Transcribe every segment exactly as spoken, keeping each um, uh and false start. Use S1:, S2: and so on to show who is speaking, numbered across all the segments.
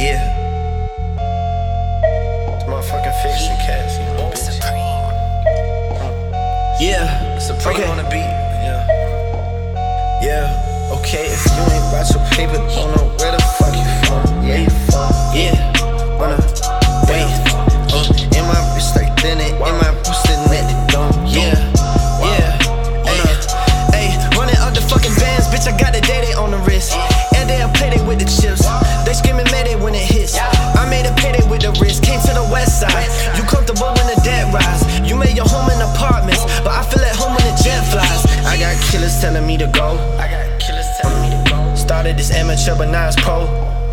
S1: Yeah. It's motherfucking fiction cats, you know, bitch.
S2: Supreme.
S1: Yeah. Supreme okay. On the beat. Yeah. Yeah. Okay, if you ain't about your paper, don't know where the fuck you from. Yeah, you from. Yeah. Wanna wait. Uh, in my wrist like thin it, in my boost and let it go. Yeah. Yeah. Hey, hey, running up the fucking bands, bitch. I got the day on the wrist. And they'll play they with the chips. They screaming mayday when it hits. I made a payday with the wrist. Came to the west side. You comfortable when the dead rise. You made your home in apartments, but I feel at home when the jet flies. I got killers telling me to go. I got killers telling me to go. Started this amateur, but now it's pro.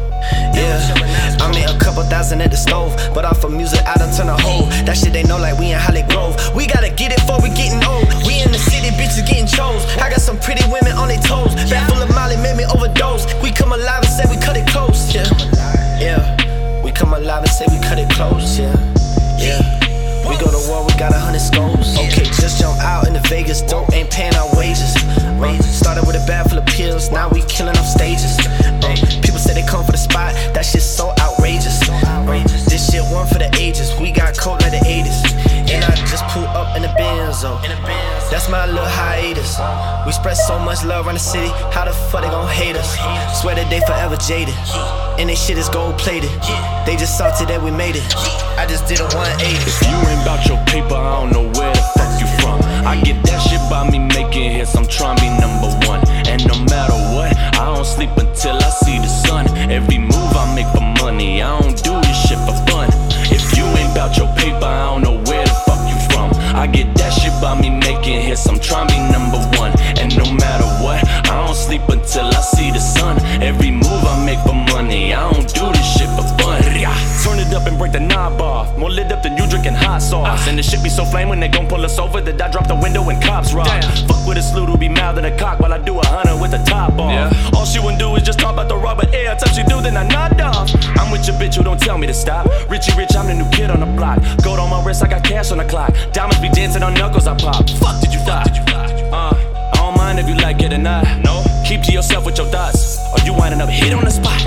S1: Yeah, I made a couple thousand at the stove, but off of music I done turn a hoe. That shit they know like we in Holly Grove. We gotta get it before we getting old. We in the city, bitches getting chose. I got some pretty women on their toes. Bag full of Molly made me overdose. We come alive and say we cut it close. Yeah, yeah. We come alive and say we cut it close. Yeah, yeah. We go to war, we got a hundred scopes. Okay, just jump out into Vegas. Dope ain't paying our wages. Uh, started with a bag full of pills, now we killing off stages. Uh, people say they come for the spot, that shit's so outrageous. Uh, this shit one for the ages, we got cold like the eighties. And I just pulled up in the Benzo. That's my little hiatus. We spread so much love around the city, how the fuck they gon' hate us? Swear that they forever jaded, and they shit is gold plated. They just saw today we made it. I just did a one eighty.
S3: If you ain't bout your paper, I don't know where the fuck you from. I get that shit by me making hits, I'm trying to be number one. And no matter what, I don't sleep until I see the sun. Every move I make for money, I don't do this shit for fun. If you ain't bout your paper, I don't know where the fuck you from. I get that shit by me making hits, I'm trying to be number one. And no matter what, I don't sleep until I see the sun. Every move I make for money, I don't do this shit for fun. Turn it up and break the knob off. More lit up than you drinking hot sauce. And the shit be so flame when they gon' pull us over that I drop the window and cops rock. Damn. Fuck with a slew to be mouthing a cock while I do a hundred with the top off. Yeah. All she wouldn't do is just talk about the rubber air. Time she do, then I nod off. I'm with your bitch who don't tell me to stop. Richie Rich, I'm the new kid on the block. Gold on my wrist, I got cash on the clock. Diamonds be dancing on knuckles, I pop. Fuck did you thought? Uh, I don't mind if you like it or not. No. Keep to yourself with your thoughts, or you winding up hit on the spot.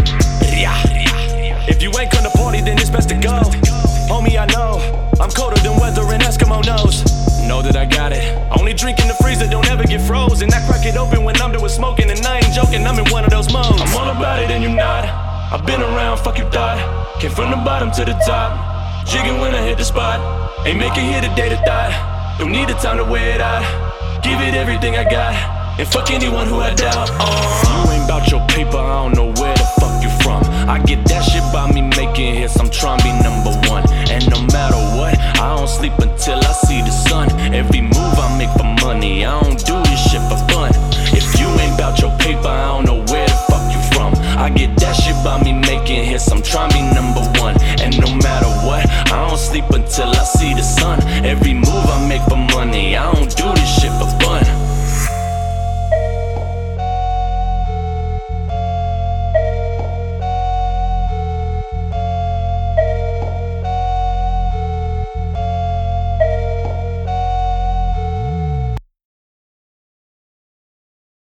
S3: If you ain't come to party, then it's best to go. Homie, I know I'm colder than weather and Eskimo knows. Know that I got it. Only drink in the freezer, don't ever get frozen. I crack it open when I'm done with smoking, and I ain't joking, I'm in one of those modes. I'm all about it and you not. I've been around, fuck you thought. Came from the bottom to the top. Jigging when I hit the spot. Ain't make it here today to die. Don't need the time to wear it out. Give it everything I got, and fuck anyone who I doubt. Oh. You ain't bout your paper, I don't know where the fuck you from. I get that shit by me making hits, I'm trying to be number one. And no matter what, I don't sleep until I see the sun. Every move I make for money, I don't do this shit for fun. If you ain't bout your paper, I don't know where the fuck you from. I get that shit by me making hits, I'm trying to be number one. And no matter what, I don't sleep until I see the sun. Every